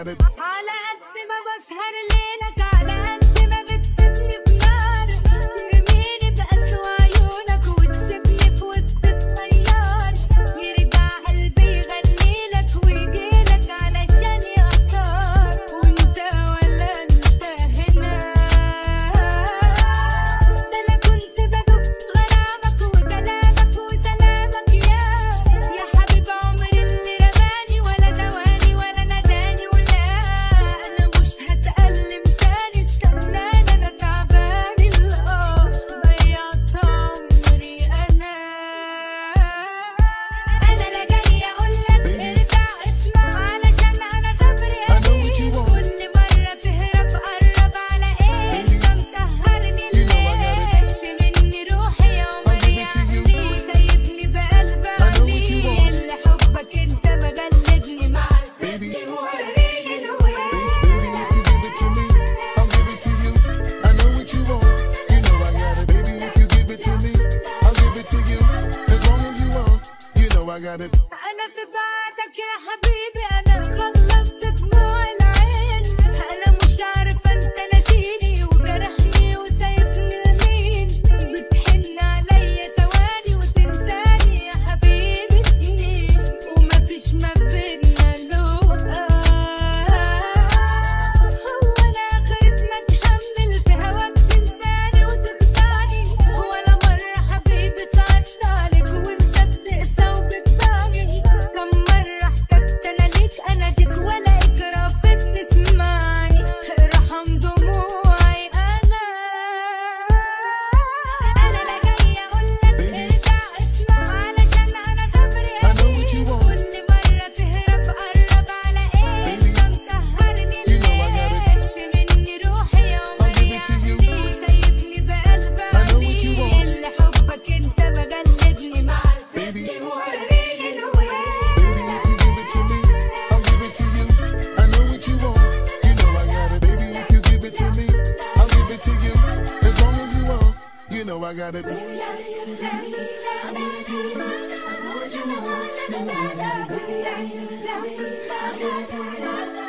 got it. على قد ما بسهر ليلك على قد ما بتسيبني بنار ترميني بأسوأ عيونك وتسيبني في وسط الطيار يرجع قلبي يغنيلك ويجيلك علشان يختار وانت ولا انت هنا ده انا كنت بدوب غرامك وكلامك وسلامك يا حبيب عمري اللي رماني ولا دواني ولا نداني ولا انا مش هتألم تاني استناني انا تعباني ضيعت عمري انا لا جاي اقولك ارجع اسمع علشان انا صبري قليل كل مرة تهرب قرب على ايه انت مسهرني الليل مني روحي عمري عقلي وسايبني بقلب علي اللي حبك انت مغلبني مع الست موريني الويل I got it. أنا في بعدك يا حبيبي أنا خلصت دموع العين أنا مش عارفة أنت ناسيني وجرحني وسايبني لمين بتحن عليا ثواني وتنساني يا حبيبي سنين ومفيش ما بينا لقاء هو أنا آخرة ما أتحمل في هواك تنساني وتخدعني ولا مرة حبيبي صعدت عليك وأنت بتقسى وبتباني كم مرة احتجت أنا ليك أناديك ولا إجرافت تسمعني ارحم دموعي أنا لا جاي أقولك ارجع اسمع علشان أنا صبري قليل كل مرة تهرب قرب على إيه أنت مسهرني الليل مني روحي عمري عقلي وسايبني بقلب علي اللي حبك أنت مغلبني مع الست موريني الويل I got it. Baby, I need you to tell me. I know what you want. I know what you want. No matter, baby, I need you to tell me. I got you.